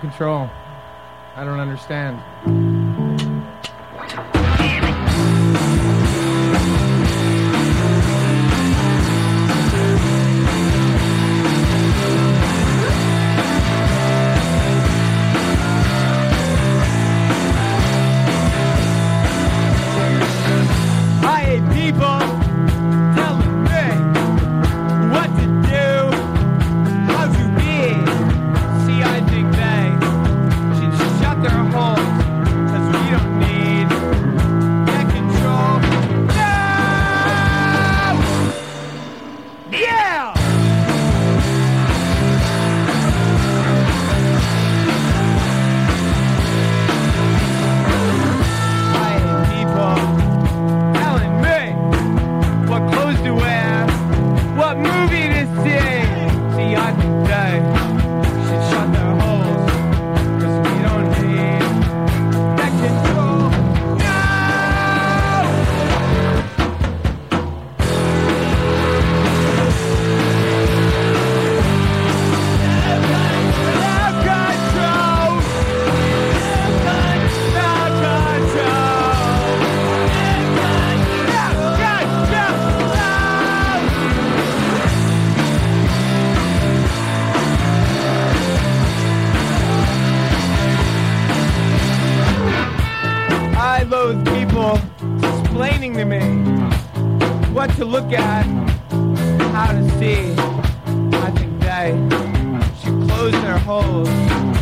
control. I don't understand. I hate people telling me what to do, how to be. See, I think they should shut their holes, 'cause we don't need that control. No! Yeah! I hate people telling me what clothes to wear, what movie to see. See, I think they should shut their holes, 'cause we don't need that control. No! I loathe people explaining to me what to look at, how to see. I think they should close their holes,